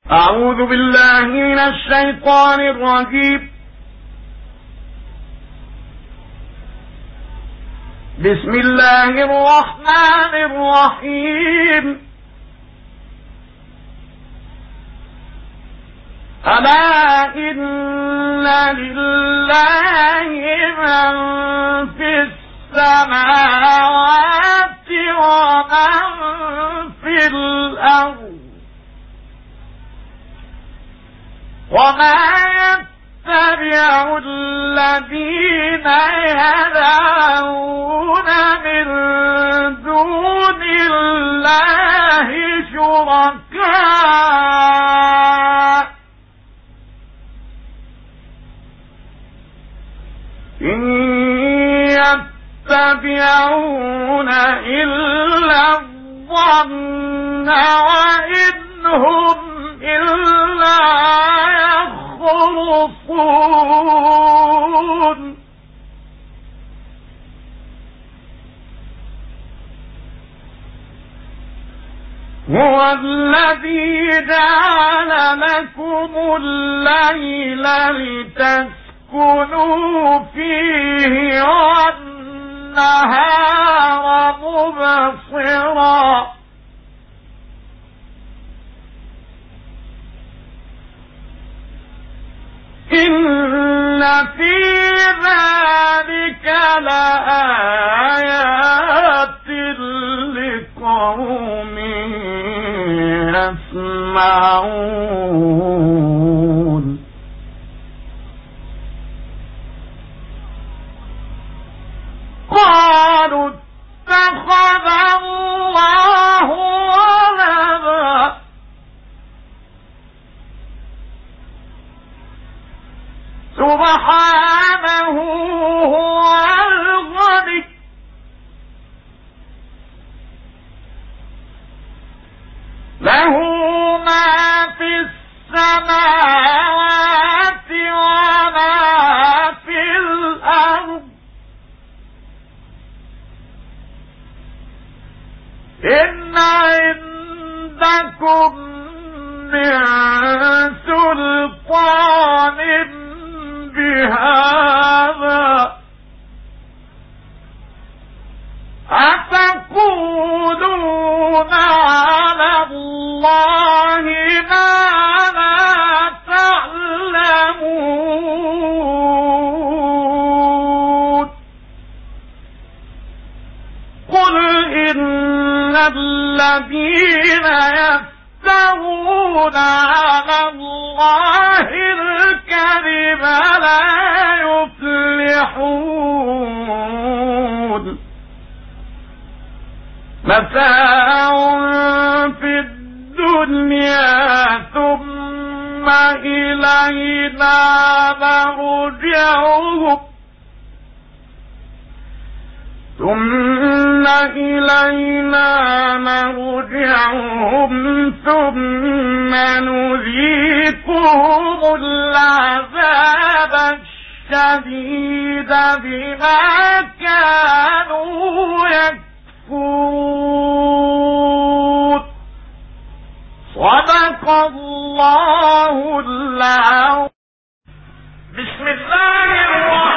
أعوذ بالله من الشيطان الرجيم. بسم الله الرحمن الرحيم. ألا إن لله من في السماوات ومن في الأرض وما يتبع الذين يدعون من دون الله شركاء إن يتبعون إلا الظن وإن هم إلا يخرصون هو الذي جعل لكم الليل لتسكنوا فيه والنهار مبصرا إن في ذلك لآيات لقوم يسمعون قالوا اتخذ الله ولدا سبحانه هو الغني له ما في السماوات وما في الأرض إن عندكم من سلطان بهذا أتقولون على الله ما لا تعلمون قل إن الذين يفترون على الله الكذب لا يفلحون متاع في الدنيا ثم إلينا مرجعهم ثم نذيقهم العذاب الشديد بما كانوا يكفرون صدق الله العظيم. بسم الله الرحمن